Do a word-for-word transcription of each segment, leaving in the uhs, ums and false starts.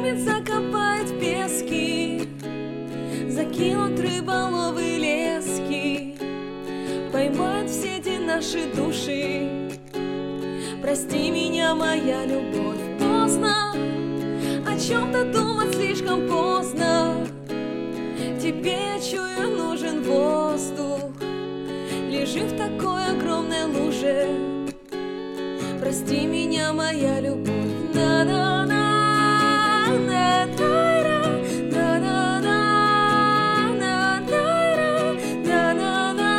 поднимет, закопает в пески, закинут рыболовы лески, поймают в сети наши души. Прости меня, моя любовь, поздно о чем-то думать, слишком поздно. Тебе, я чую, нужен воздух. Лежим в такой огромной луже. Прости меня, моя любовь. На-на-на, на-на-на, на-на-на, на-на-на, на-на-на,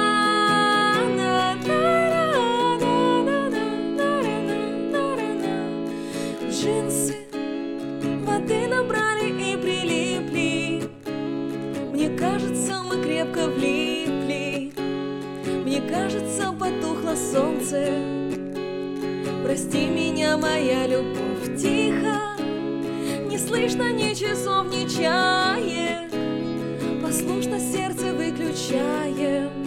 на-на-на. Джинсы воды набрали и прилипли. Мне кажется, мы крепко влипли. Мне кажется, потухло солнце. Прости меня, моя любовь, тихо, не слышно ни часов, ни чаек. Послушно сердце выключаем.